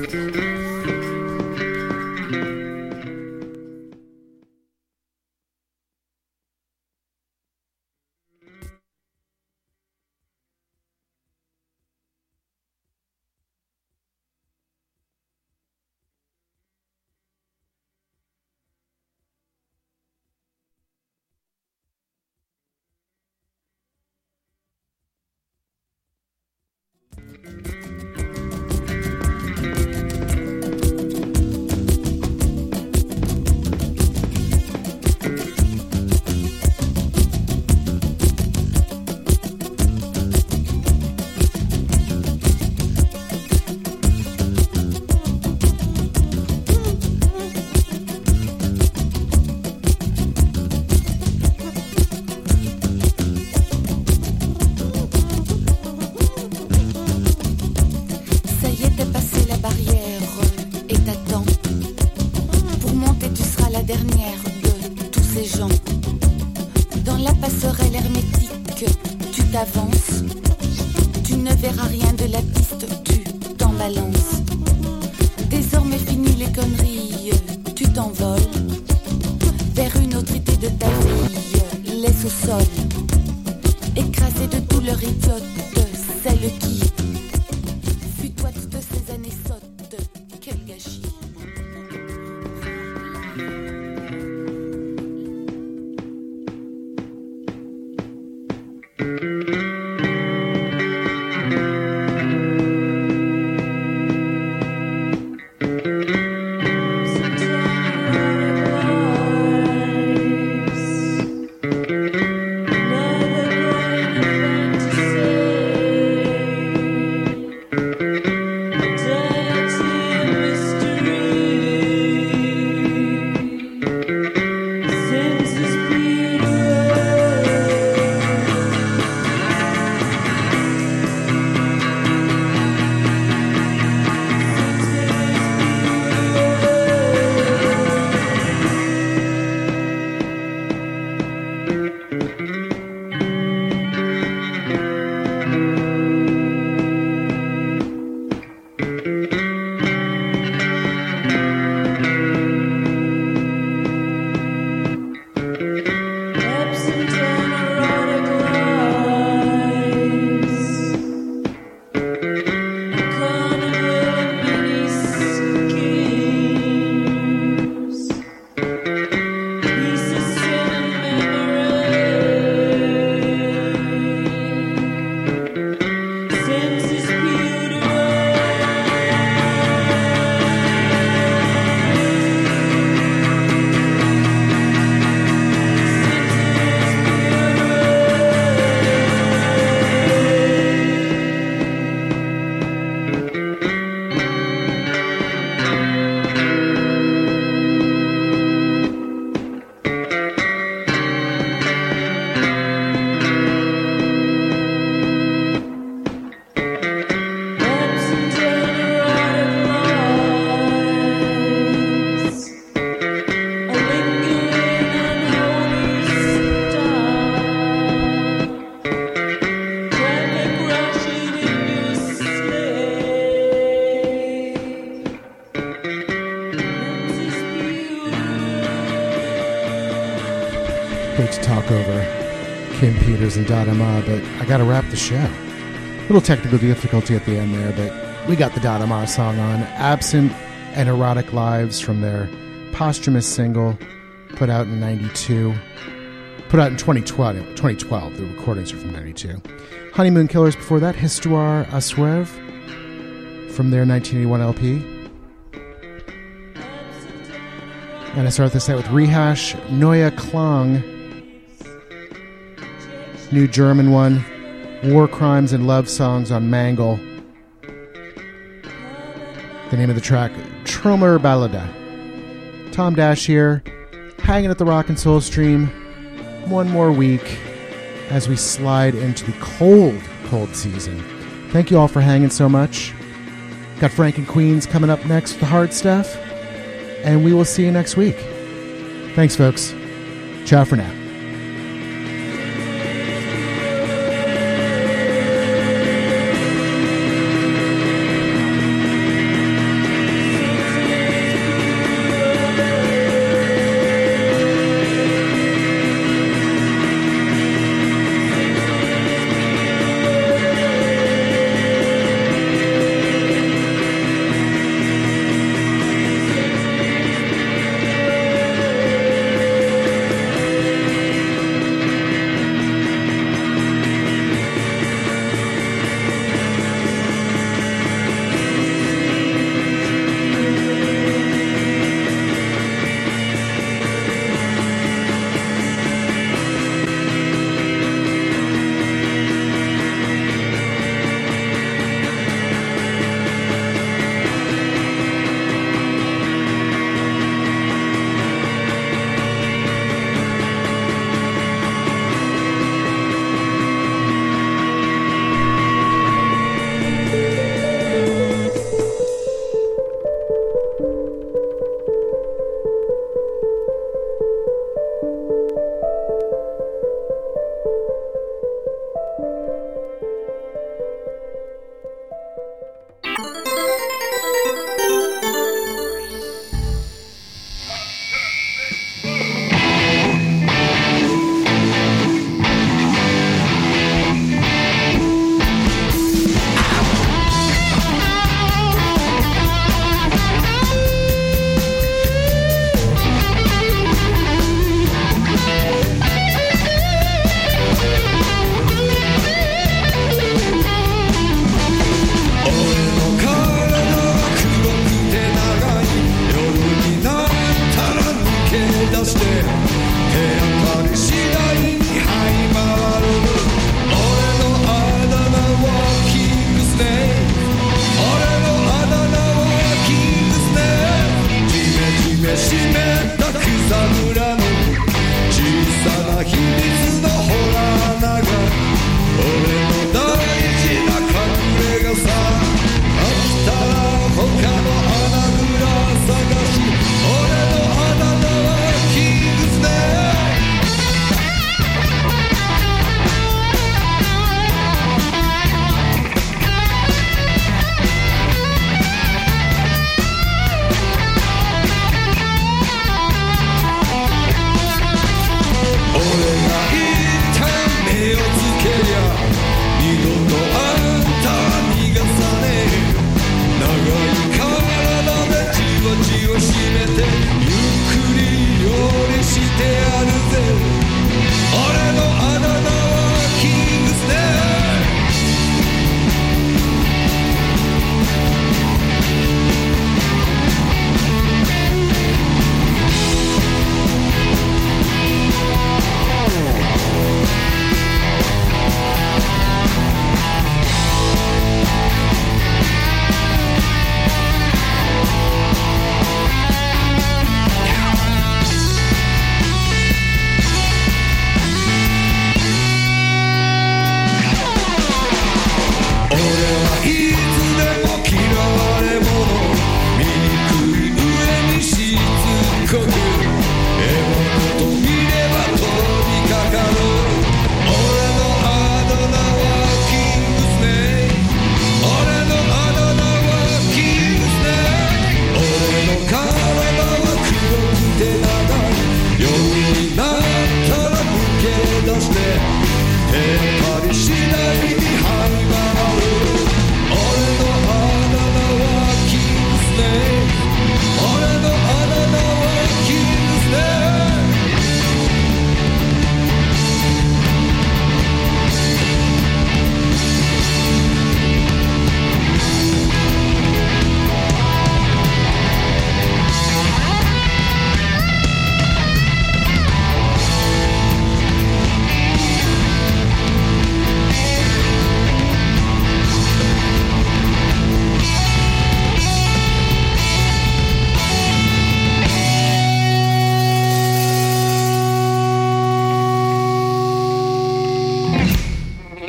Kim Peters and Dada Ma, but I gotta wrap the show. Little technical difficulty at the end there, but we got the Dada Ma song on. Absent and Erotic Lives from their posthumous single put out in 92. Put out in 2012. The recordings are from 92. Honeymoon Killers before that. Histoire à Suivre from their 1981 LP. And I start the set with Rehash, Neue Klang, new German one, War Crimes and Love Songs on Mangle. The name of the track, Tromer Ballada. Tom Dash here, hanging at the Rock and Soul Stream. One more week as we slide into the cold season. Thank you all for hanging so much. Got Frank and Queens coming up next with the hard stuff. And we will see you next week. Thanks, folks. Ciao for now.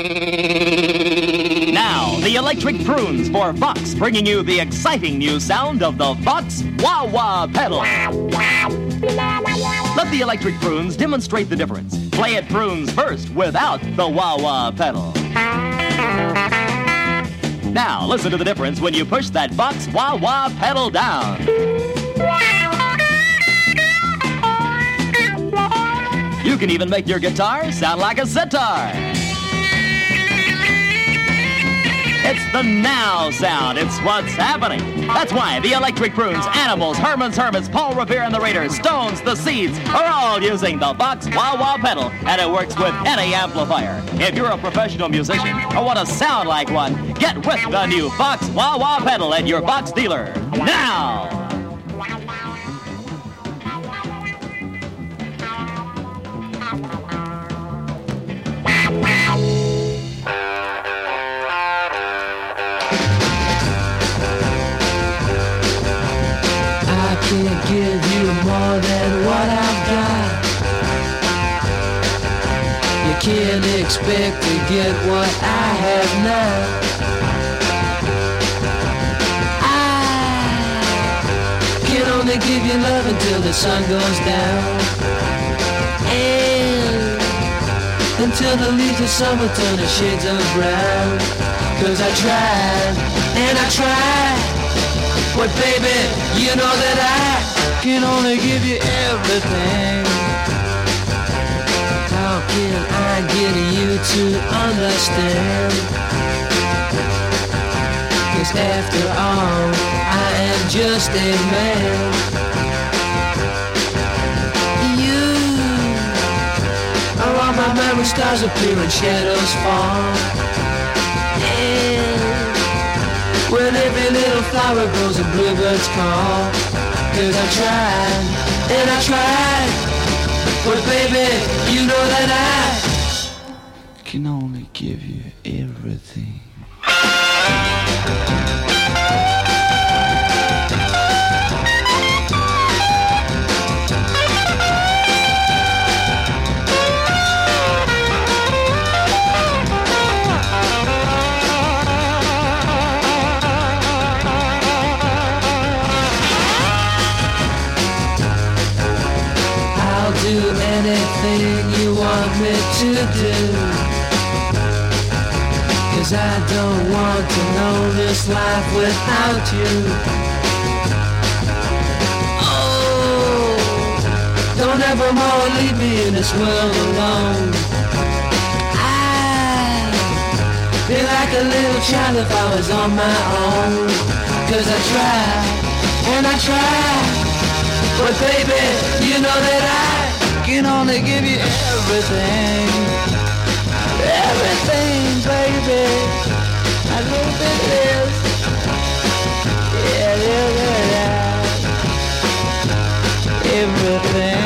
Now, the electric prunes for Vox, bringing you the exciting new sound of the Vox Wah-Wah pedal. Let the electric prunes demonstrate the difference. Play it prunes first without the Wah-Wah pedal. Now, listen to the difference when you push that Vox Wah-Wah pedal down. You can even make your guitar sound like a sitar. It's the now sound. It's what's happening. That's why the Electric Prunes, Animals, Herman's Hermits, Paul Revere and the Raiders, Stones, the Seeds are all using the Vox Wah-Wah pedal, and it works with any amplifier. If you're a professional musician or want to sound like one, get with the new Vox Wah-Wah pedal at your Vox dealer now. Can't give you more than what I've got. You can't expect to get what I have now. I can only give you love until the sun goes down, and until the leaves of summer turn to shades of brown. 'Cause I tried and I tried, but baby, you know that I can only give you everything. How can I get you to understand? 'Cause after all, I am just a man. You are all my memory, stars appear and shadows fall. And when every little flower grows and bluebirds call. 'Cause I tried and I tried, but baby, you know that I can only give you everything. Do anything you want me to do, 'cause I don't want to know this life without you. Oh, don't ever more leave me in this world alone. I'd be like a little child if I was on my own. 'Cause I tried and I tried, but baby, you know that I can only give you everything. Everything, baby. I hope it is. Yeah, everything.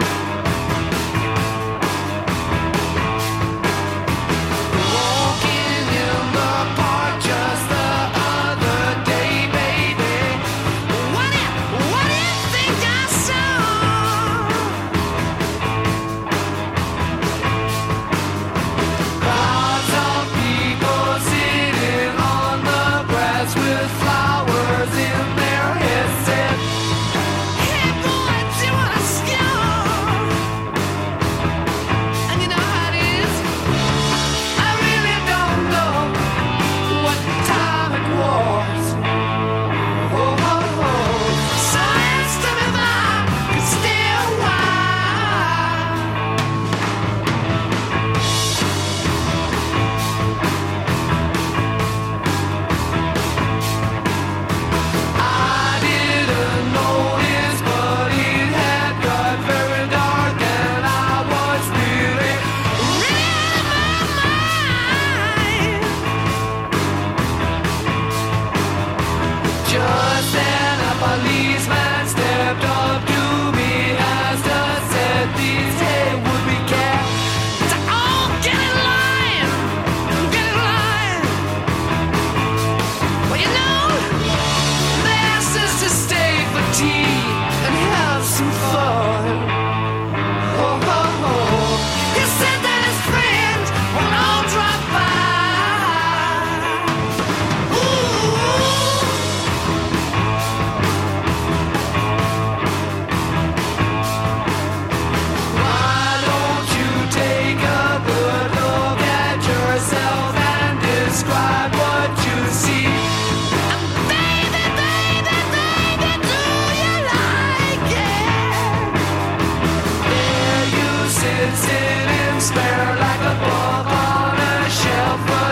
Walking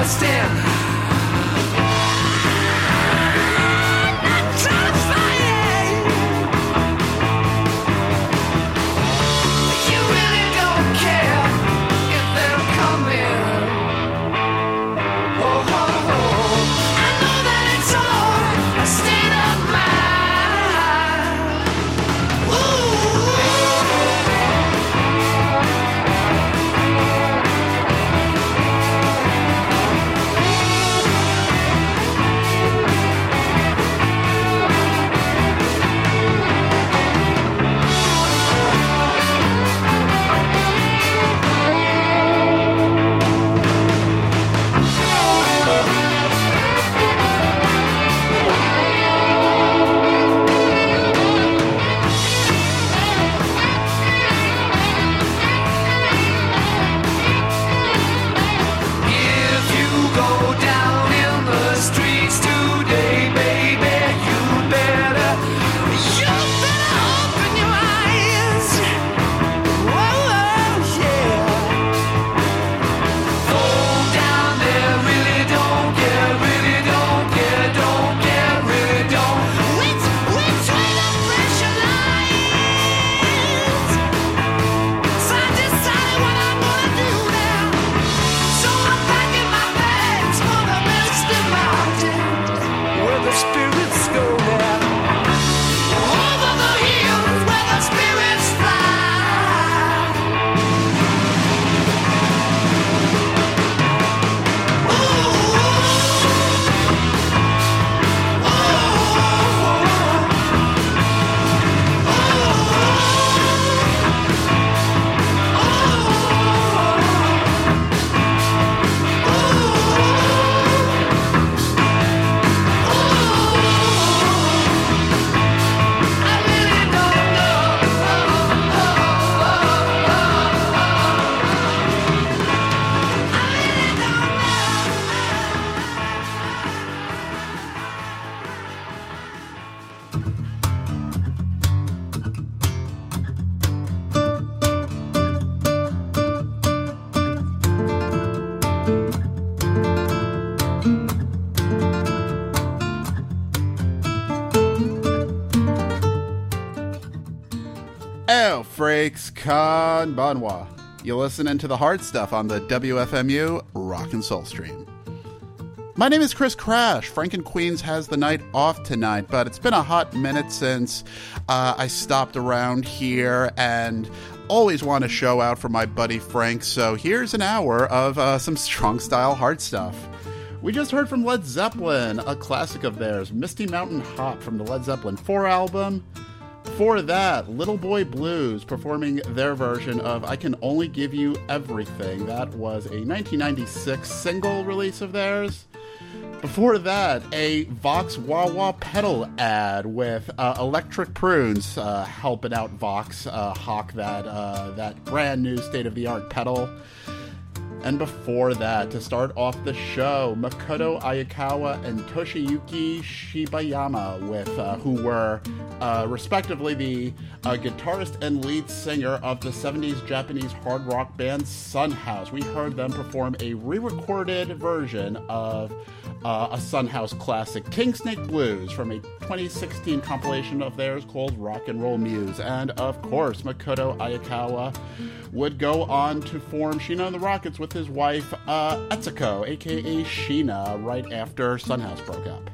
El Frakes Konbanwa. You're listening to the hard stuff on the WFMU Rock and Soul Stream. My name is Chris Crash. Frank and Queens has the night off tonight, but it's been a hot minute since I stopped around here and always want to show out for my buddy Frank, so here's an hour of some strong style hard stuff. We just heard from Led Zeppelin, a classic of theirs, Misty Mountain Hop from the Led Zeppelin 4 album. Before that, Little Boy Blues performing their version of I Can Only Give You Everything. That was a 1996 single release of theirs. Before that, a Vox Wah Wah pedal ad with Electric Prunes helping out Vox hawk that brand new state-of-the-art pedal. And before that, to start off the show, Makoto Ayakawa and Toshiyuki Shibayama, with who were respectively the guitarist and lead singer of the 70s Japanese hard rock band Son House. We heard them perform a re-recorded version of a Son House classic, King Snake Blues, from a 2016 compilation of theirs called Rock and Roll Muse. And of course, Makoto Ayakawa would go on to form Sheena and the Rockets with his wife Etsuko, aka Sheena, right after Son House broke up.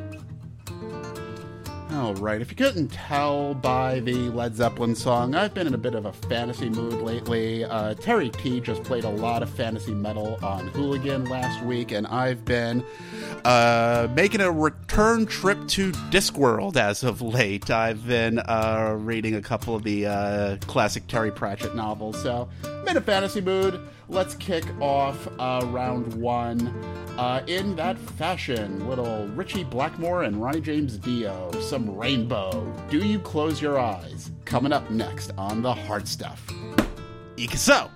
Alright, if you couldn't tell by the Led Zeppelin song, I've been in a bit of a fantasy mood lately. Terry T just played a lot of fantasy metal on Hooligan last week, and I've been making a return trip to Discworld as of late. I've been reading a couple of the classic Terry Pratchett novels, so I'm in a fantasy mood. Let's kick off round one in that fashion. Little Richie Blackmore and Ronnie James Dio, some Rainbow. Do You Close Your Eyes? Coming up next on The Hard Stuff. Ikaso!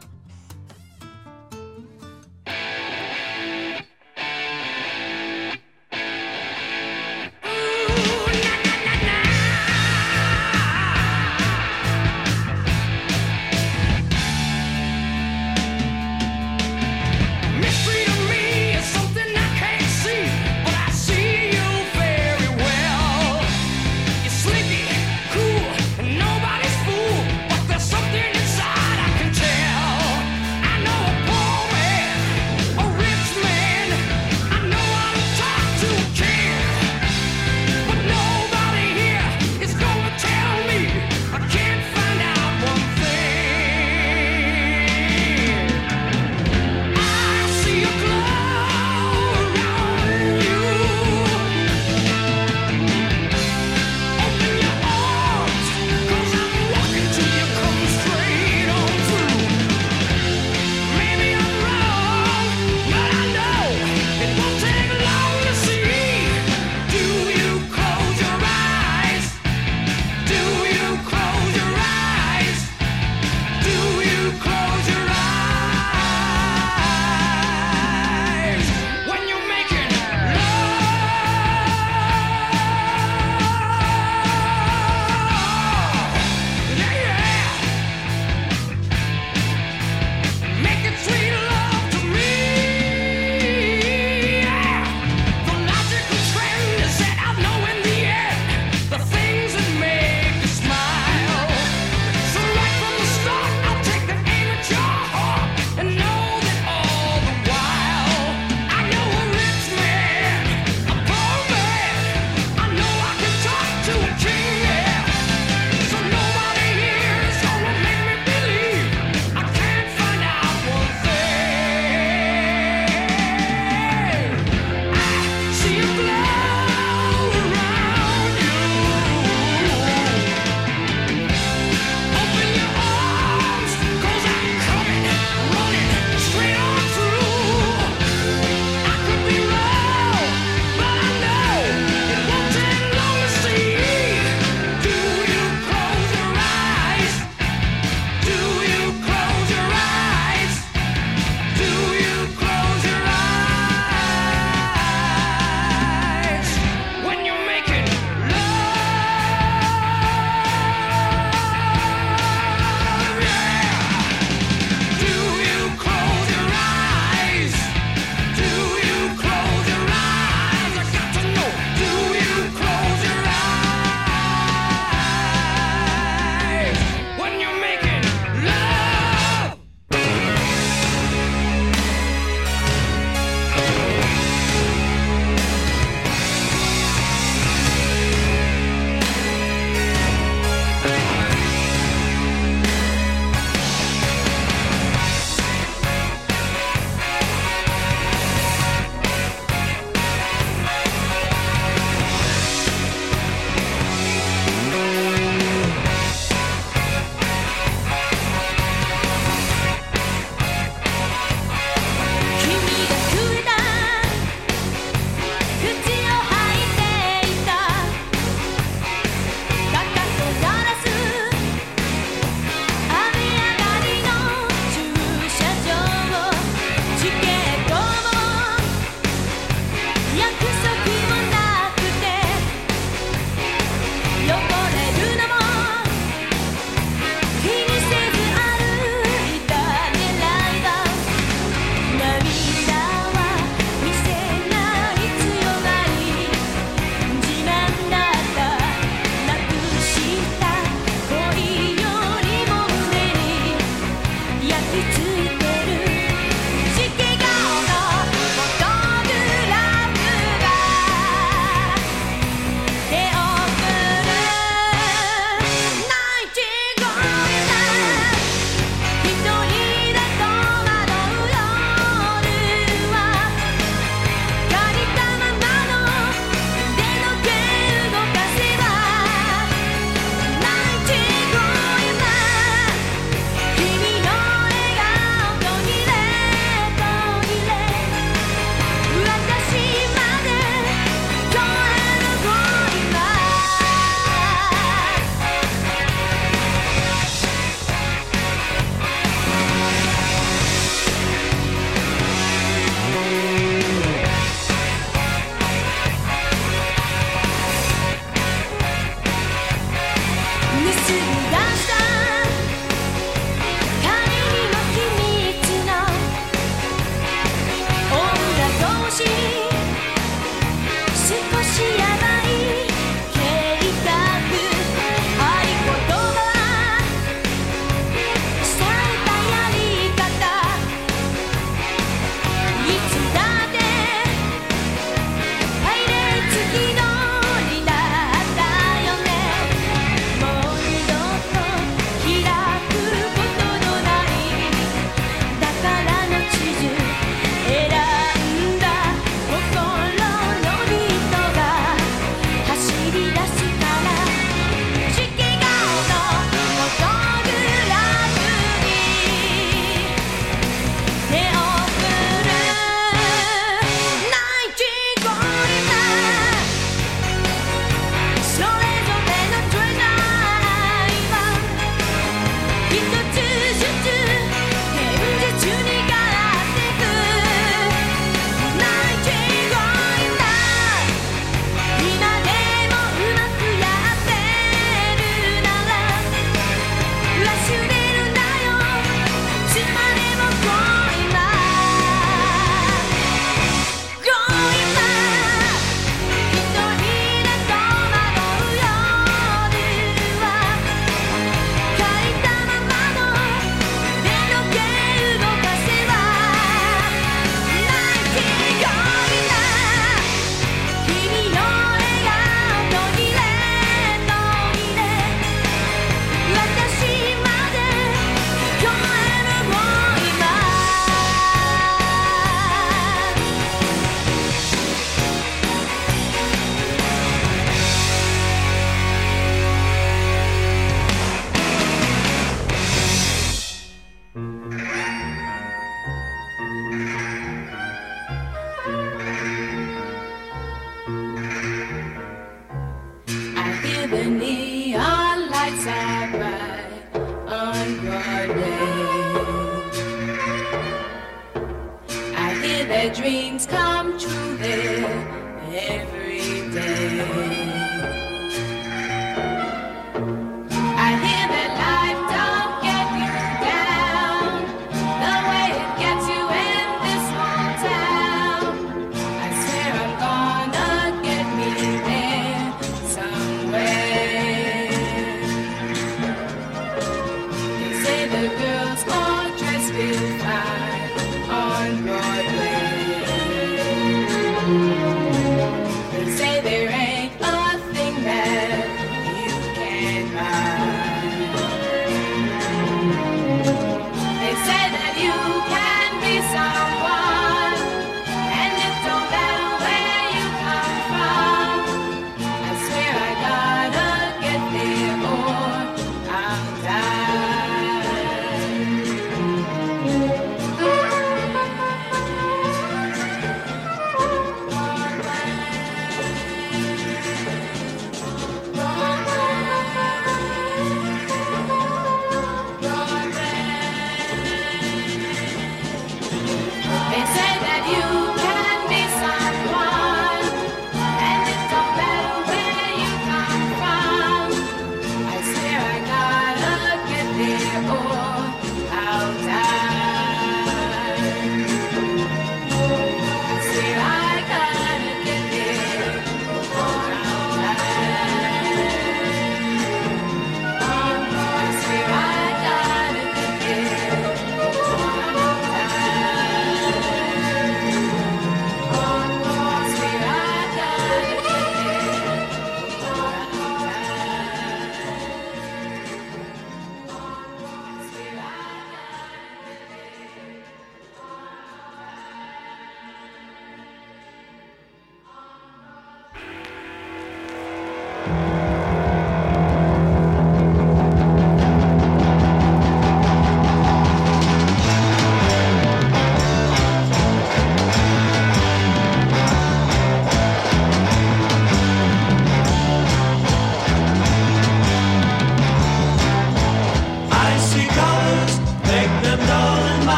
Mystery to me is something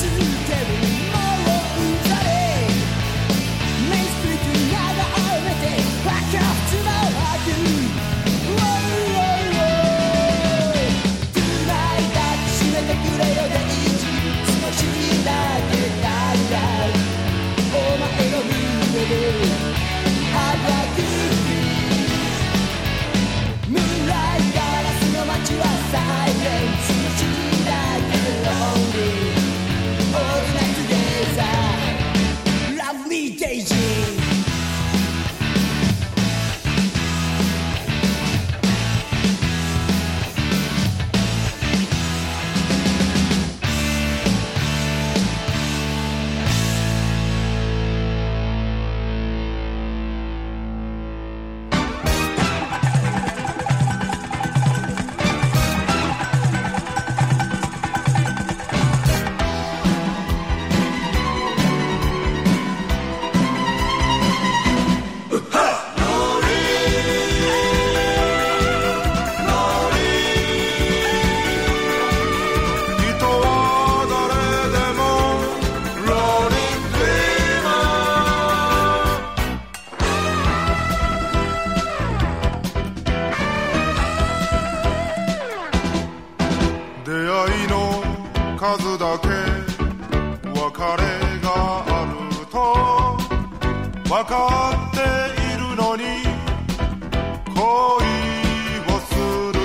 数だけ別れがあると分かっているのに恋をする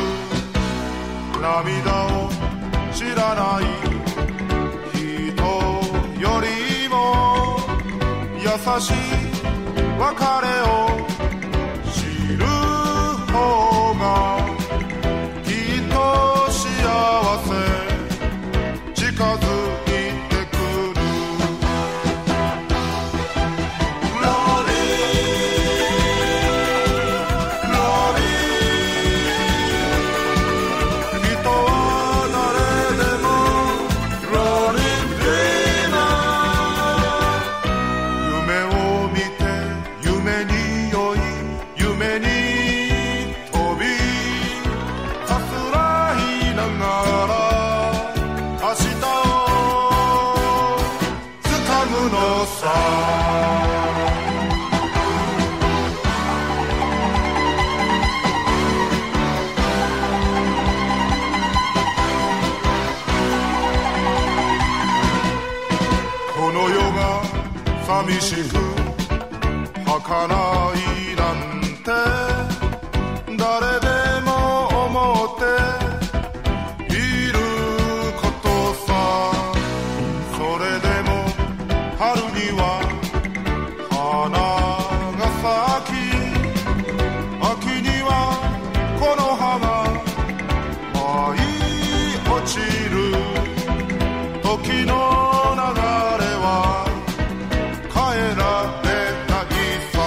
涙を知らない人よりも優しい別れを知る方がきっと幸せ近づいてくるロリーロリー人は誰でもロリーディーナー夢を見て夢に酔い夢に飛びさすらいながら明日を掴むのさこの世が寂しく儚いなんて誰でも思っていることさそれでも春には花が咲き秋にはこの葉が舞い落ちる時の流れは変えられないさ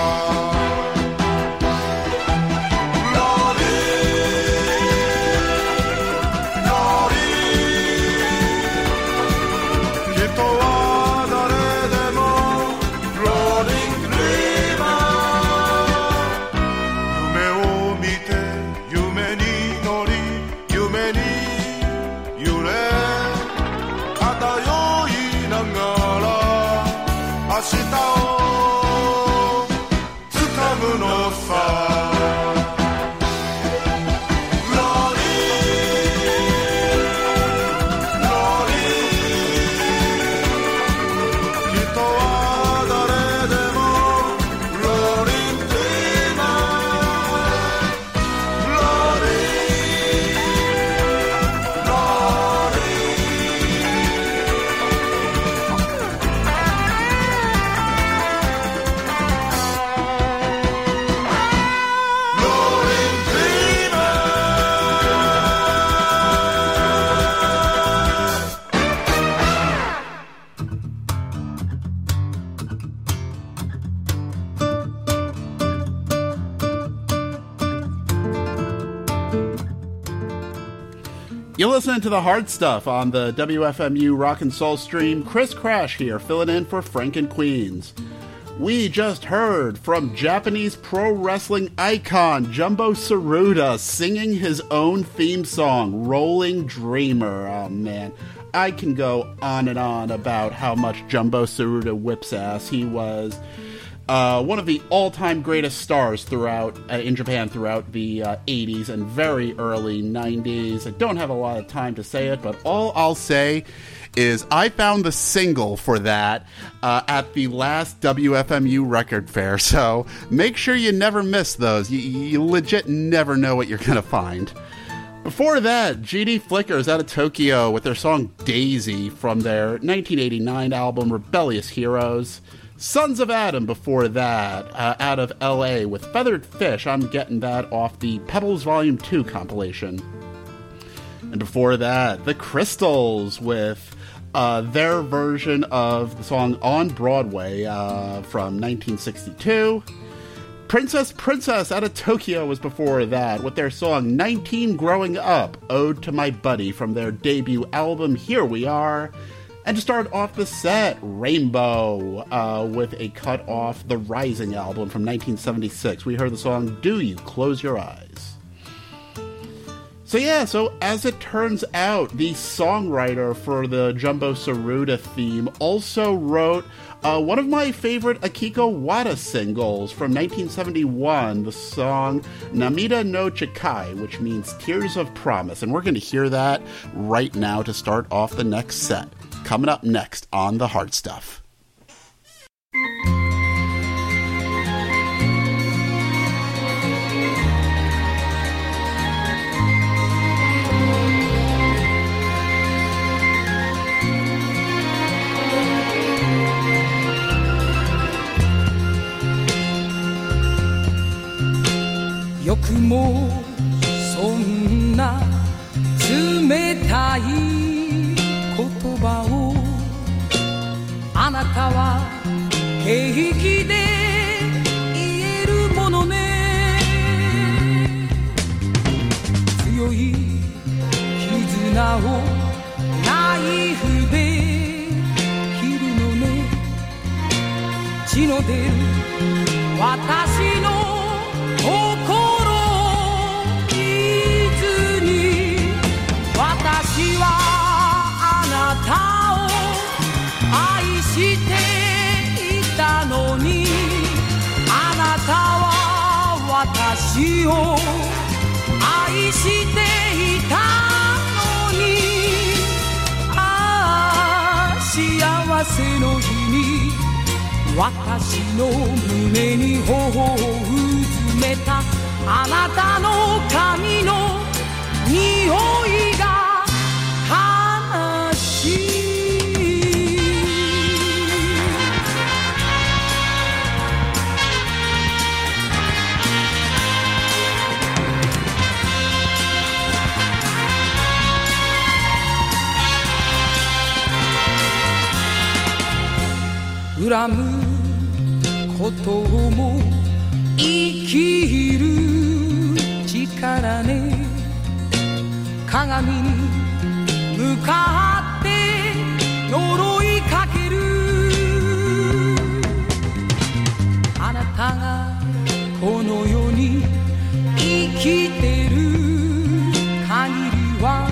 ロリーロリー人は誰でもローリングリーバー夢を見て夢に乗り夢に揺れ漂いながら明日を掴むのさロリーロリー人は誰でもローリングディーナーロリーロリーローリングディーナー You're listening to the hard stuff on the WFMU Rock and Soul stream. Chris Crash here, filling in for Frank and Queens. We just heard from Japanese pro wrestling icon Jumbo Tsuruta singing his own theme song, Rolling Dreamer. Oh man, I can go on and on about how much Jumbo Tsuruta whips ass. He was one of the all-time greatest stars throughout in Japan throughout the 80s and very early 90s. I don't have a lot of time to say it, but all I'll say is I found the single for that at the last WFMU record fair, so make sure you never miss those. You legit never know what you're going to find. Before that, GD Flickers out of Tokyo with their song Daisy from their 1989 album Rebellious Heroes. Sons of Adam before that, out of LA with Feathered Fish. I'm getting that off the Pebbles Volume 2 compilation. And before that, The Crystals with their version of the song On Broadway from 1962. Princess out of Tokyo was before that with their song 19 Growing Up, Ode to My Buddy from their debut album Here We Are. And to start off the set, Rainbow with a cut off the Rising album from 1976. We heard the song Do You Close Your Eyes. So as it turns out, the songwriter for the Jumbo Tsuruta theme also wrote one of my favorite Akiko Wada singles from 1971, the song Namida no Chikai, which means Tears of Promise. And we're going to hear that right now to start off the next set. Coming up next on The Hard Stuff. よくもそんな冷たい言葉をあなたは平気で言えるものね強い絆をナイフで切るのね血の出る私の私はあなたを愛していたのにあなたは私を愛していたのにああ幸せの日に私の胸に頬をうずめたあなたの髪の匂いが悲しい恨むことも生きる力ね鏡に向かって呪いかけるあなたがこの世に生きてる限りは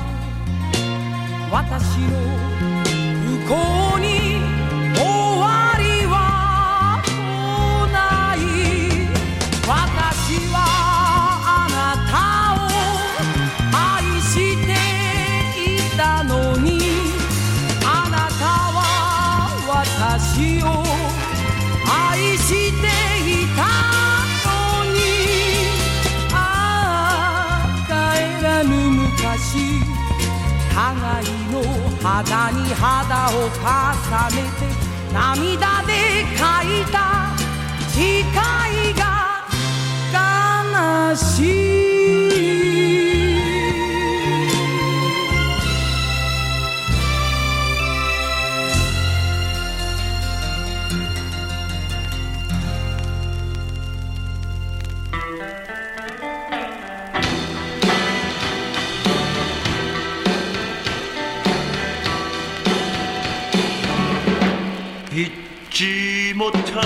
私の不幸に終わりはない私はあなたを愛していたのにあなたは私を愛していたのにああ帰らぬ昔互いの肌に肌を重ねて涙で描いた誓いが悲しい 잊지 못할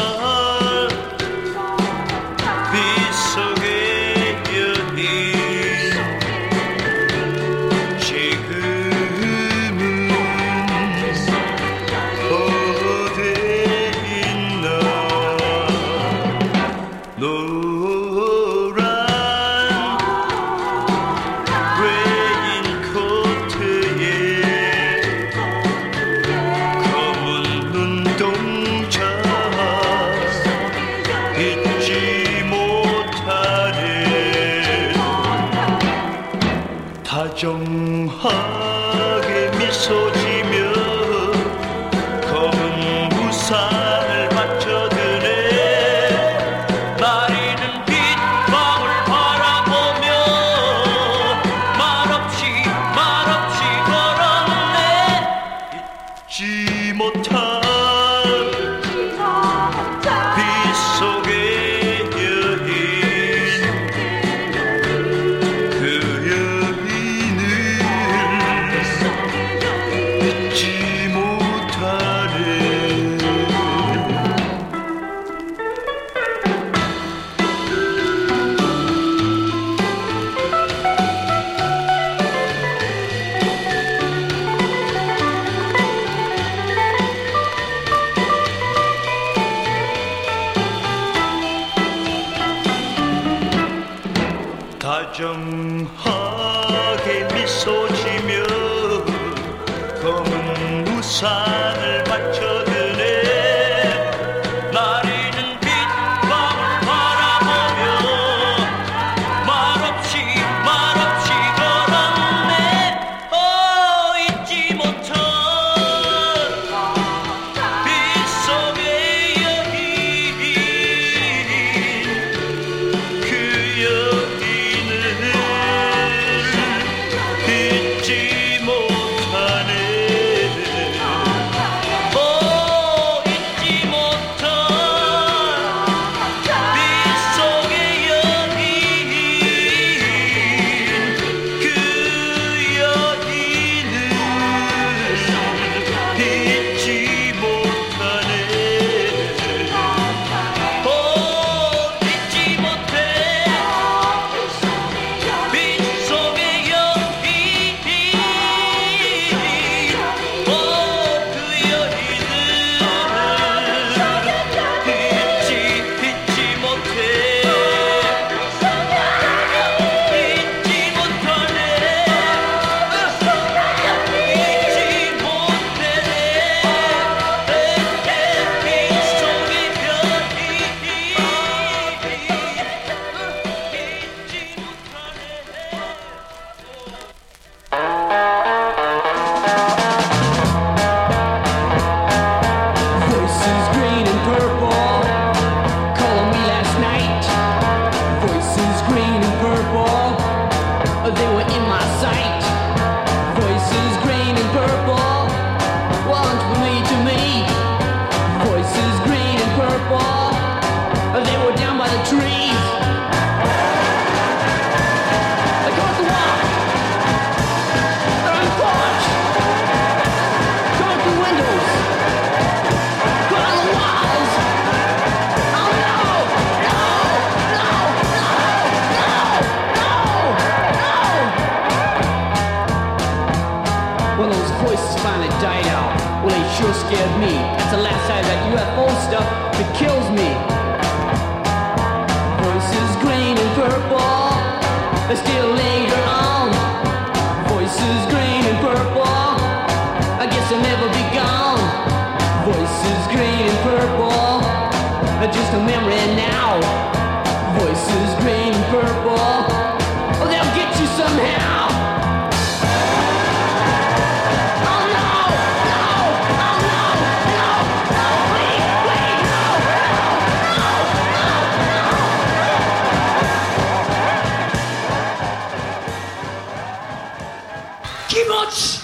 빗속의 여인 지금은 잊지 못한 빗속의 여인 그 여인을 잊지 못하네. 다정하게 미소 지며 검은 우산을 받쳐드네. 나리는 빛밤을 바라보며 말없이 걸었네. 잊지 못한 빗속의 여인 그 잊지 못하네. 잊지 못한 빗속의 여인 그 여인을 잊지 못하네. 잊지 못해 빗속의 여인 그 Voices green and purple, calling me last night. Voices green and purple, they were in my sight. Voices green and purple, want for me to meet. Voices green and purple, they were down by the trees. Across the walk, they're on the porch, across the windows. When those voices finally died out, well, they sure scared me. That's the last side of that UFO stuff that kills me. Voices green and purple, they still linger on. Voices green and purple, I guess they'll never be gone. Voices green and purple, just a memory now. Voices green and purple, oh, they'll get you somehow. Oh no, no, oh no, no, no, wait, no, no, no, no. Kimochi!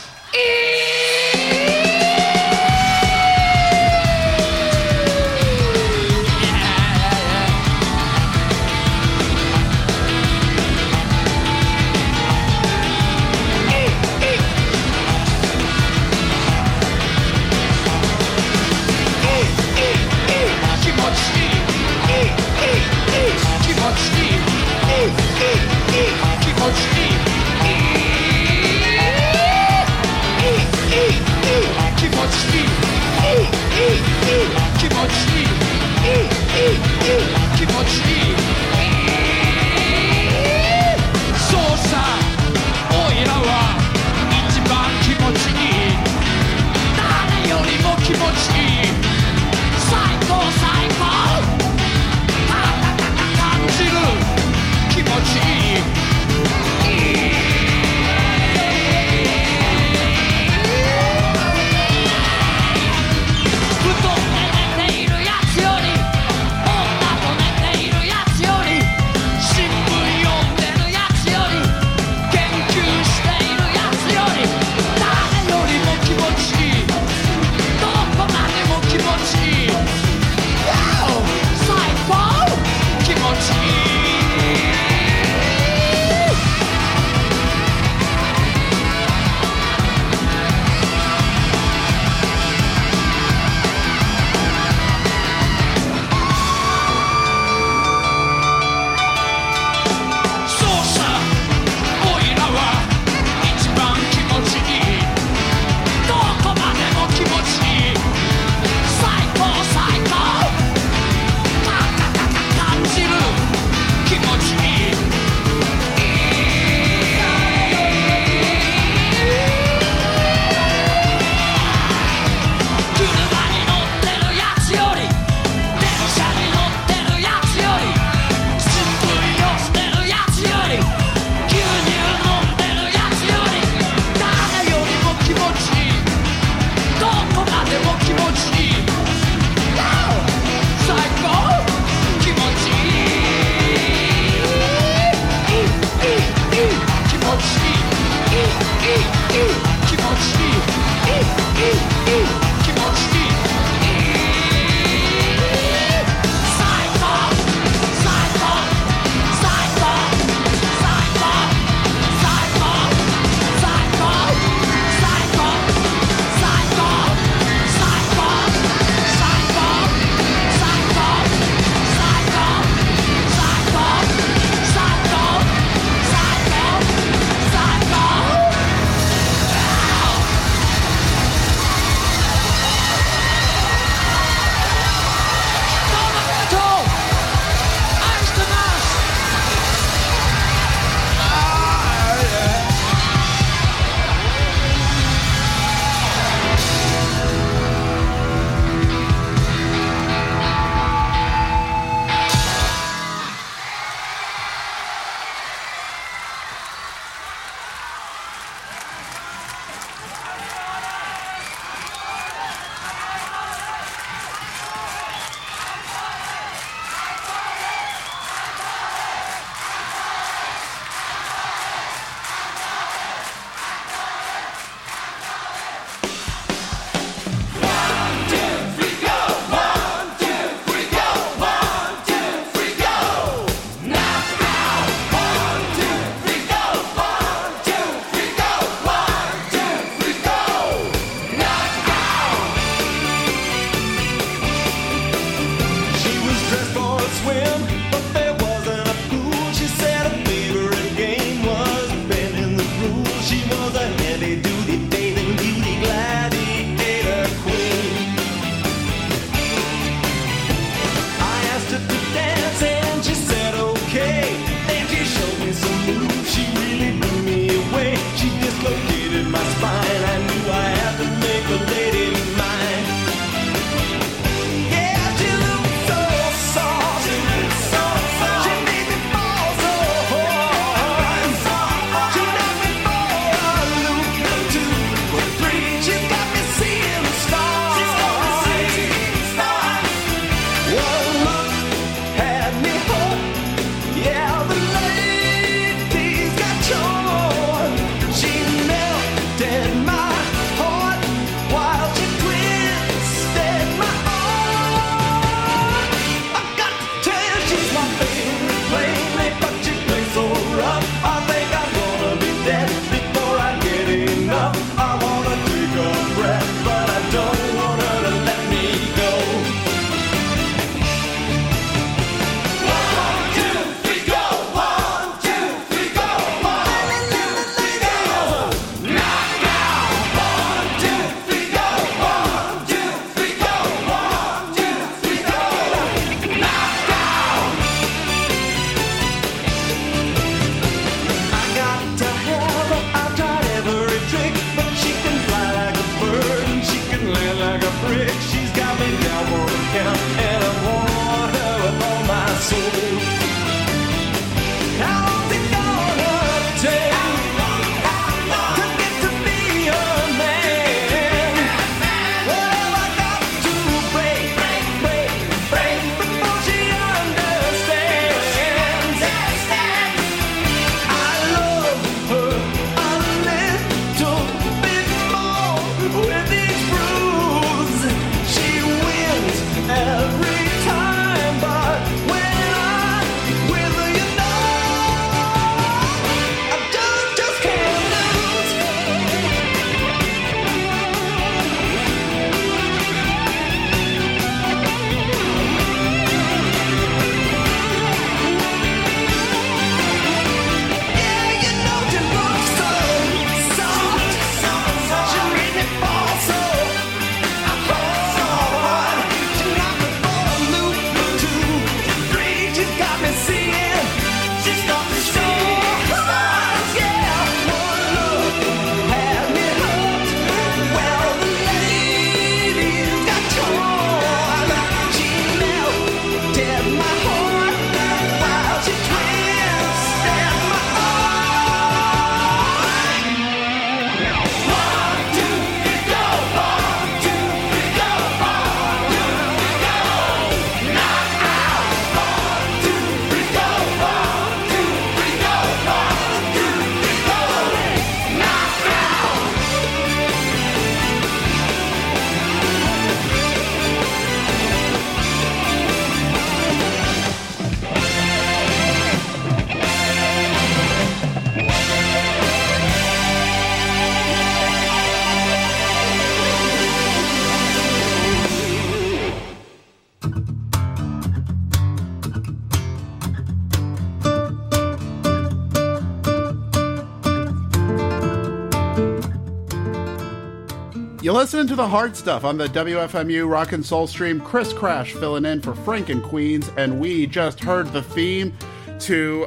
You're listening to the hard stuff on the WFMU Rock and Soul Stream. Chris Crash filling in for Frank and Queens, and we just heard the theme to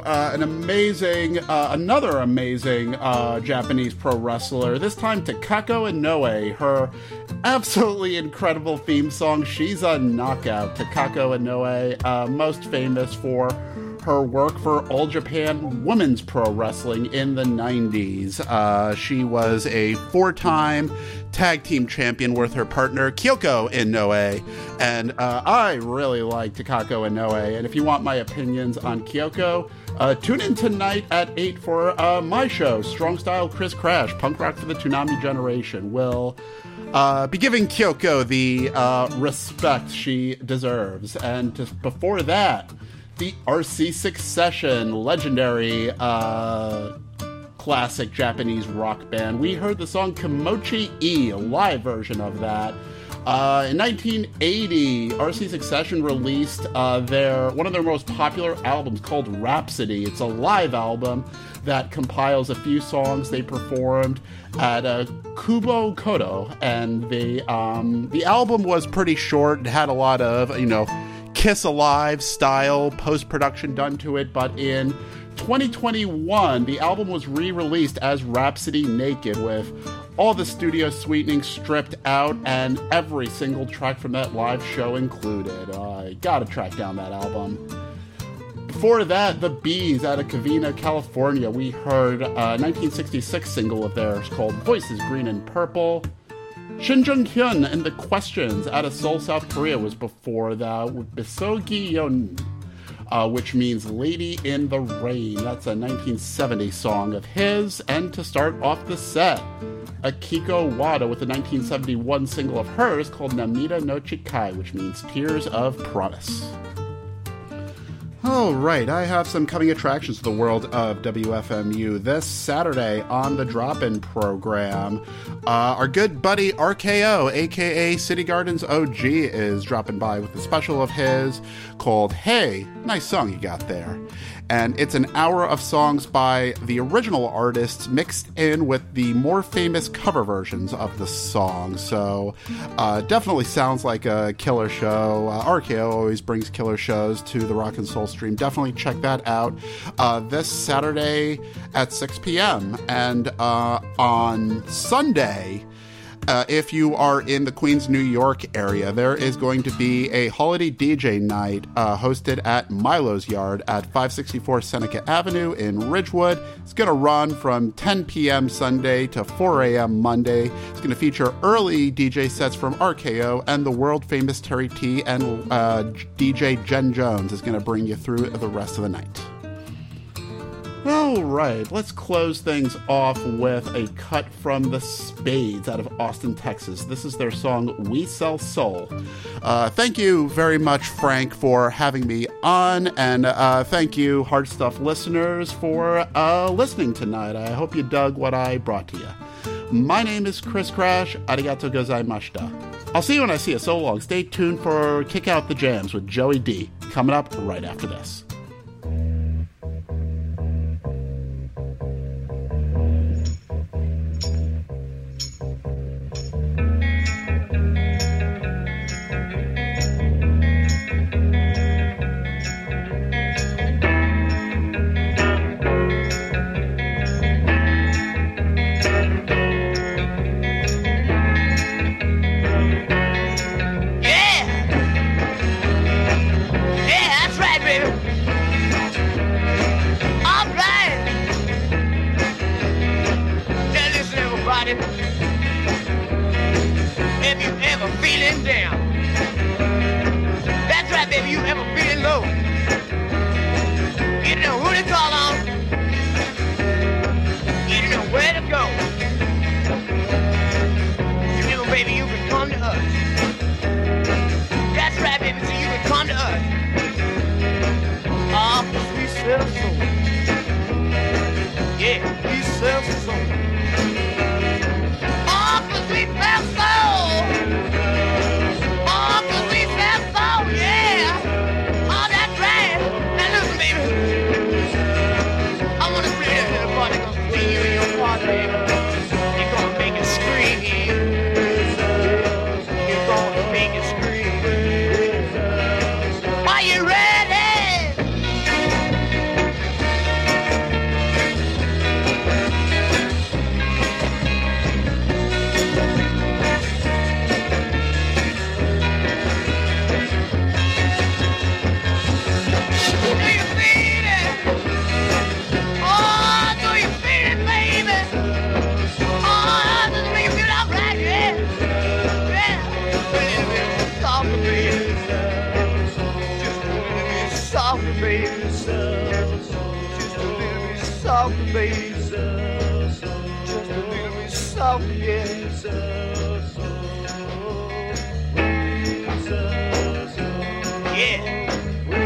another amazing Japanese pro wrestler, this time Takako Inoue, her absolutely incredible theme song, She's a Knockout. Takako Inoue, most famous for her work for All Japan Women's Pro Wrestling in the 90s. She was a 4-time tag team champion with her partner Kyoko Inoue, and I really like Takako Inoue, and if you want my opinions on Kyoko, tune in tonight at 8 for my show, Strong Style Chris Crash, Punk Rock for the Toonami Generation. We'll be giving Kyoko the respect she deserves, and just before that, the RC Succession, legendary classic Japanese rock band. We heard the song Kimochi E, a live version of that. In 1980, RC Succession released one of their most popular albums called Rhapsody. It's a live album that compiles a few songs they performed at Kubo Kodo, and the album was pretty short. It had a lot of, Kiss Alive style post-production done to it, but in 2021, the album was re-released as Rhapsody Naked with all the studio sweetening stripped out and every single track from that live show included. I gotta track down that album. Before that, the Bees out of Covina, California. We heard a 1966 single of theirs called Voices Green and Purple. Shin Jung Hyun and the Questions out of Seoul, South Korea was before that with Bisogi Yon, which means Lady in the Rain. That's a 1970 song of his. And to start off the set, Akiko Wada with a 1971 single of hers called Namida no Chikai, which means Tears of Promise. All right, I have some coming attractions to the world of WFMU this Saturday on the Drop-In program. Our good buddy RKO, aka City Gardens OG, is dropping by with a special of his called Hey, nice song you got there. And it's an hour of songs by the original artists mixed in with the more famous cover versions of the song. So definitely sounds like a killer show. RKO always brings killer shows to the Rock and Soul Stream. Definitely check that out this Saturday at 6 p.m. And on Sunday, if you are in the Queens, New York area, there is going to be a holiday DJ night hosted at Milo's Yard at 564 Seneca Avenue in Ridgewood. It's going to run from 10 p.m. Sunday to 4 a.m. Monday. It's going to feature early DJ sets from RKO and the world-famous Terry T, and DJ Jen Jones is going to bring you through the rest of the night. All right, let's close things off with a cut from the Spades out of Austin, Texas. This is their song, We Sell Soul. Thank you very much, Frank, for having me on, and thank you, Hard Stuff listeners, for listening tonight. I hope you dug what I brought to you. My name is Chris Crash. Arigato gozaimashita. I'll see you when I see you. So long. Stay tuned for Kick Out the Jams with Joey D, coming up right after this. If you ever feeling down, that's right, baby, you ever feeling low, you know who to call on, you know where to go. You know, baby, you can come to us. That's right, baby, so you can come to us. Ah, oh, we sell soul. Yeah, we sell soul. We sell soul. Oh, 'cause we sell soul, yeah. Oh, that's right. Now listen, baby. I want to play that little part that's gonna see you in your party, baby. You're gonna make it scream here. softer, baby. Just a little bit softer, yeah. Yeah.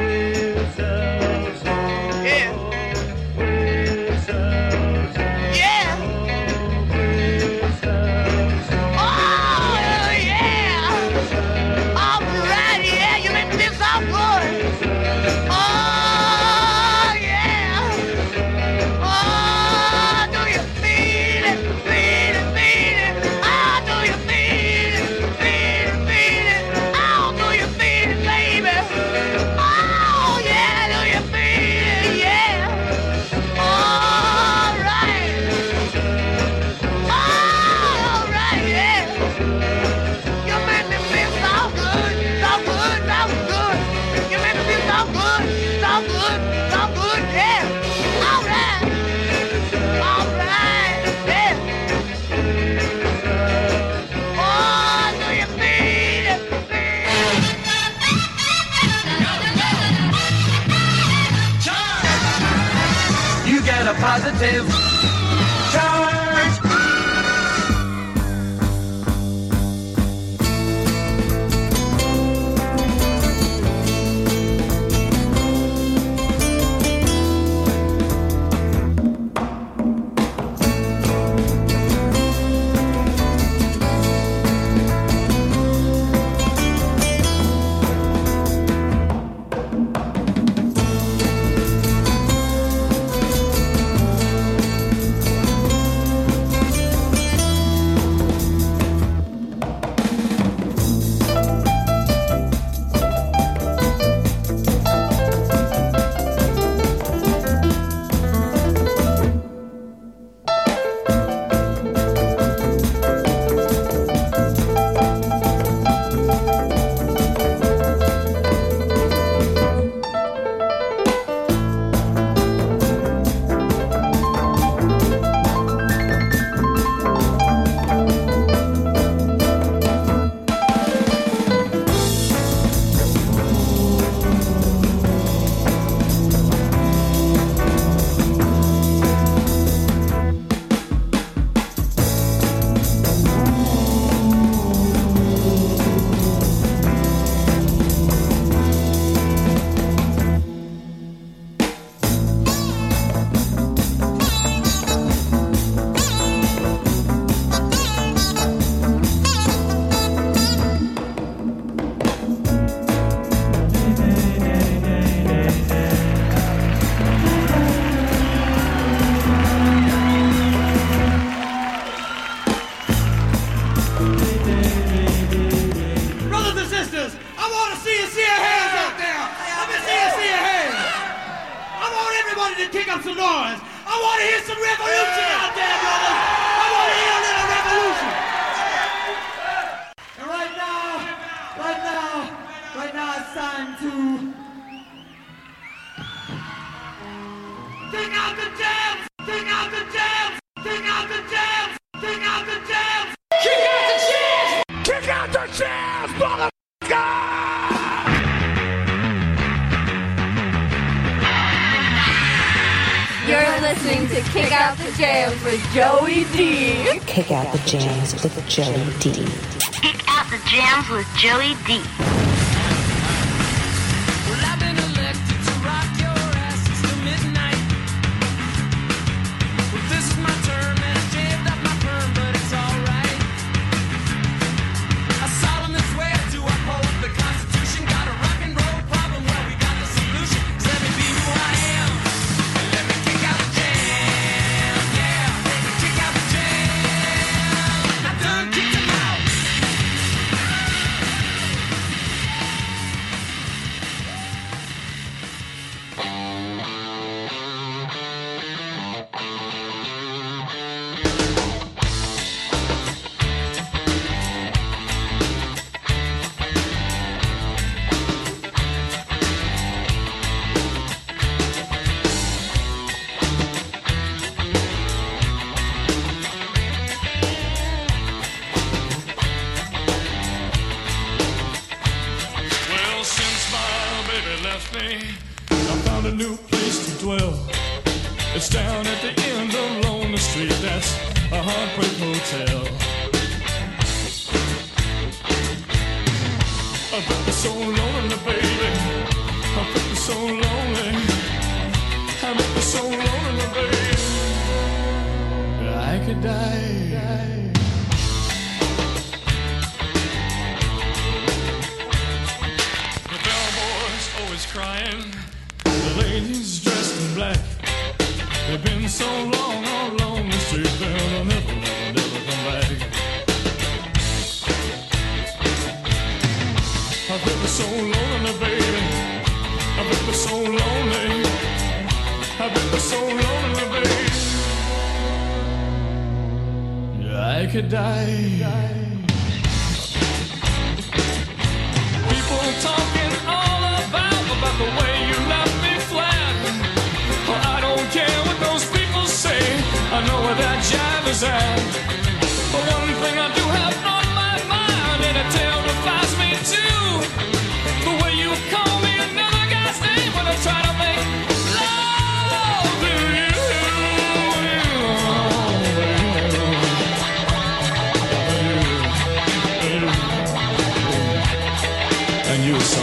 Positive charge. Kick out the jams with Joey D. Kick out the jams with Joey D. Well, I've been elected to rock your ass till midnight. Well, this is my term and I shaved up my perm, but it's alright. I solemnly swear to uphold the Constitution. Got a rock and roll problem, well, we got the solution. So let me be who I am. And let me kick out the jam. Yeah, kick out the jam. I done kicked him out. Well, since my baby left me, I found a new place to dwell. It's down at the end of Lonely Street. That's a Heartbreak Hotel. I bet they're so lonely, baby. I bet they're so lonely. I bet they're so lonely, baby. I could die. The bellboy's always crying. The ladies dressed in black. They've been so long on Lonely Street, they'll never, never, never come back. I bet they're so lonely, baby. I bet they're so lonely. I bet they're so lonely, baby. I could die. People talking all about the way you left me flat. Well, I don't care what those people say. I know where that jive is at. But one thing I do have on my mind, and it terrifies me too. The way you call me another guy's name when I try to make love to you. And you so.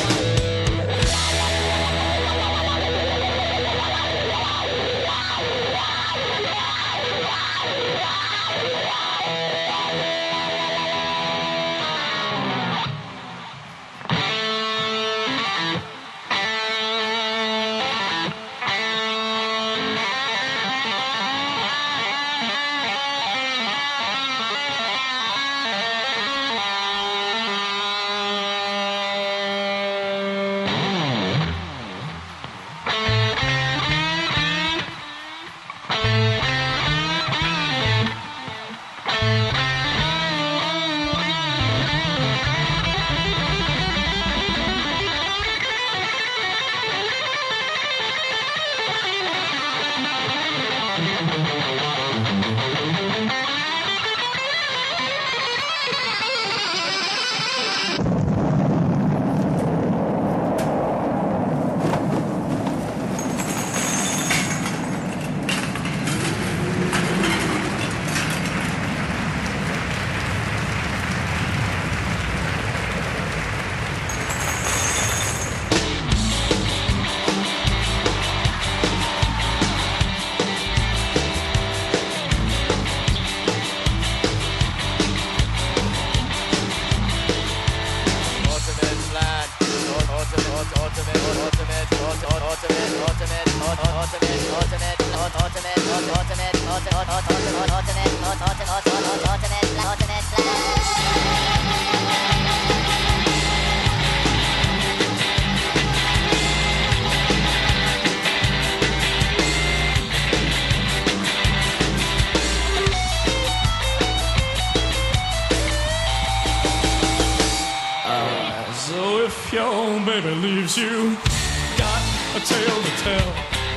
So if your baby leaves you, got a tale to tell.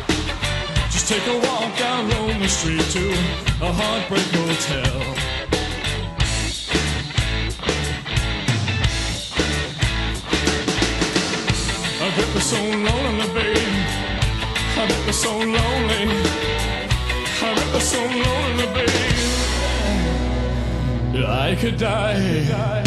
Just take a walk down Lonely Street to a Heartbreak Hotel. I bet they're so lonely, babe. I bet they're so lonely. I bet they're so lonely, babe. I could die.